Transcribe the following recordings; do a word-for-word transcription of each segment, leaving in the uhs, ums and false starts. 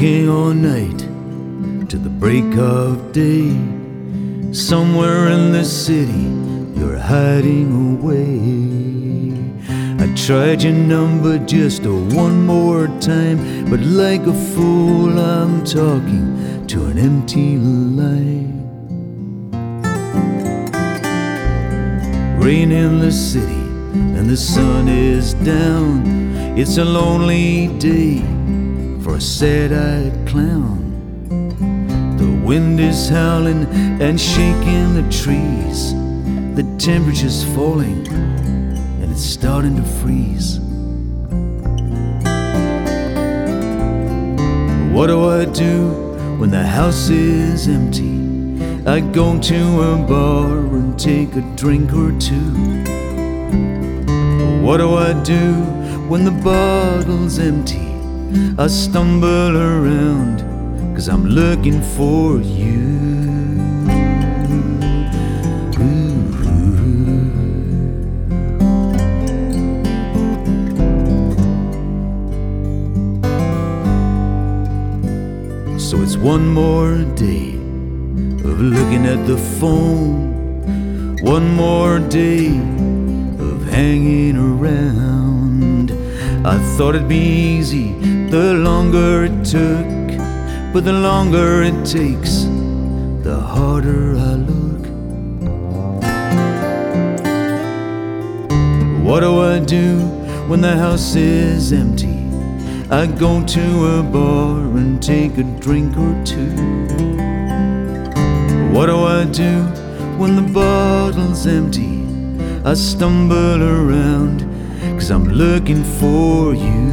Working all night to the break of day. Somewhere in the city you're hiding away. I tried your number just a one more time, but like a fool I'm talking to an empty line. Rain in the city and the sun is down. It's a lonely day for a sad-eyed clown. The wind is howling and shaking the trees. The temperature's falling and it's starting to freeze. What do I do when the house is empty? I go to a bar and take a drink or two. What do I do when the bottle's empty? I stumble around, 'cause I'm looking for you. So it's one more day of looking at the phone, one more day of hanging around. I thought it'd be easy the longer it took, but the longer it takes, the harder I look. What do I do when the house is empty? I go to a bar and take a drink or two. What do I do when the bottle's empty? I stumble around, 'cause I'm looking for you.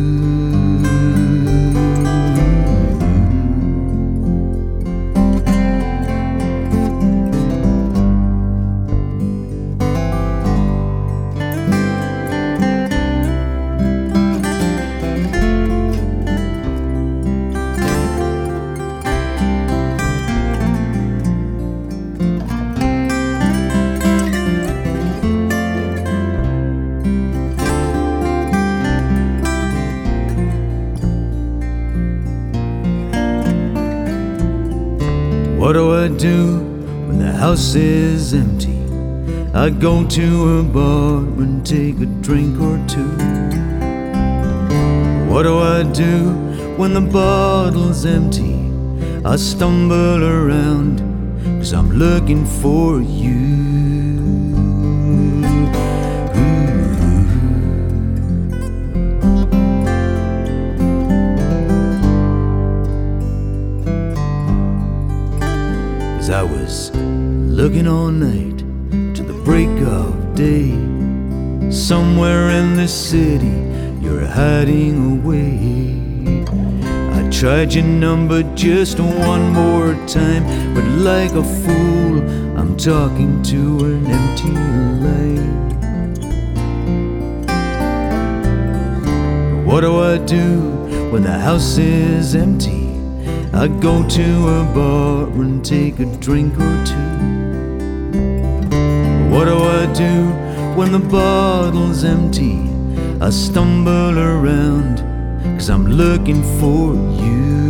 What do I do when the house is empty? I go to a bar and take a drink or two. What do I do when the bottle's empty? I stumble around, 'cause I'm looking for you. I was looking all night to the break of day. Somewhere in this city you're hiding away. I tried your number just one more time, but like a fool I'm talking to an empty line. What do I do when the house is empty? I go to a bar and take a drink or two. What do I do when the bottle's empty? I stumble around, 'cause I'm looking for you.